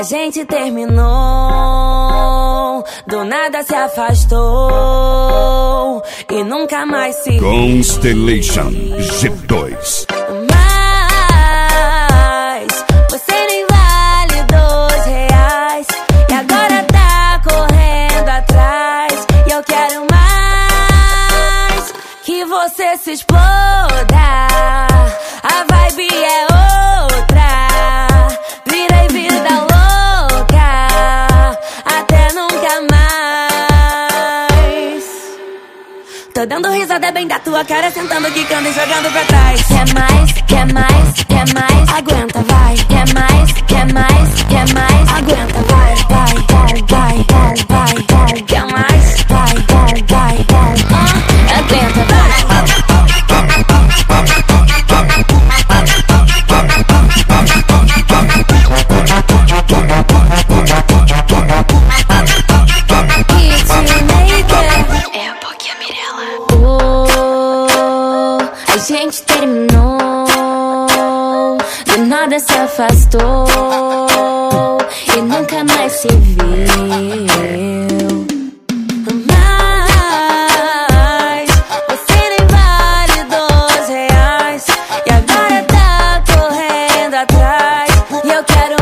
A gente terminou, do nada se afastou e nunca mais se viu. Constellation G2. Mas você nem vale R$2 e agora tá correndo atrás. E eu quero mais que você se exploda. A vibe é outra, virei vida louca, até nunca mais. Tô dando risada bem da tua cara, sentando, quicando e jogando pra trás. Quer mais, quer mais, quer mais, aguenta, vai. Quer mais, quer mais, quer mais, aguenta, vai, vai, vai, vai, vai, vai. Quer mais, vai, vai, vai, vai, aguenta, vai. A gente terminou, do nada se afastou e nunca mais se viu. Mas você nem vale R$2 e agora tá correndo atrás. E eu quero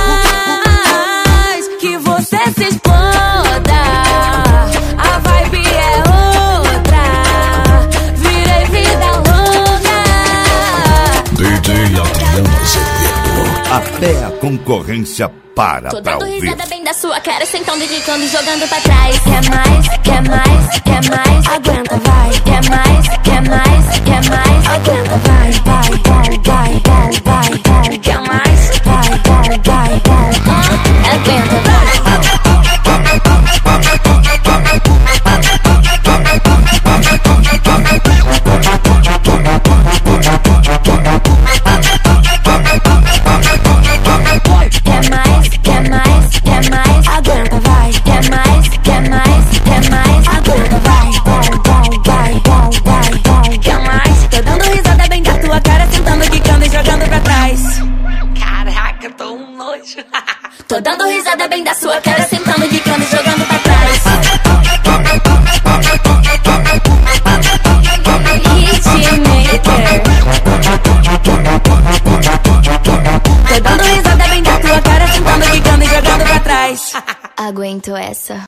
mais que você se exploda. A vibe é outra, virei vida louca. DJ Adriano Azevedo. Até a concorrência para Tô pra dando ouvir. risada bem da sua cara, sentando, quicando e jogando pra trás. Quer mais, quer mais, quer mais, aguenta, vai. Quer mais, quer mais, quer mais, aguenta, vai, vai, vai, vai, vai, vai, vai. Quer mais, vai, vai, vai, vai, aguenta, vai. Tô dando risada bem da sua cara, sentando, quicando e jogando pra trás. Hitmaker. Tô dando risada bem da tua cara, sentando, quicando e jogando pra trás. Aguento essa.